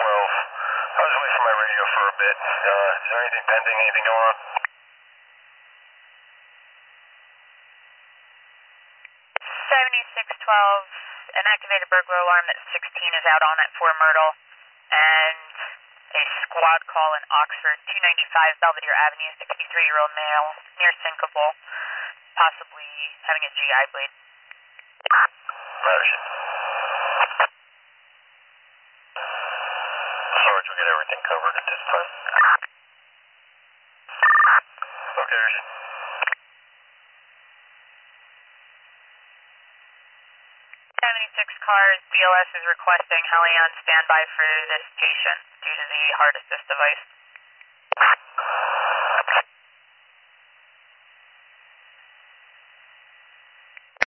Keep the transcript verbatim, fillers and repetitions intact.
twelve. I was away from my radio for a bit. Uh, is there anything pending, anything going on? seventy-six twelve, an activated burglar alarm at sixteen is out on at Fort Myrtle, and a squad call in Oxford, two ninety-five Belvedere Avenue, sixty-three-year-old male, near Syncopal, possibly having a G I bleed. Madison. Sarge will get everything covered at this time. Okay, Urgent. seventy-six cars, B L S is requesting heli on standby for this patient due to the heart assist device.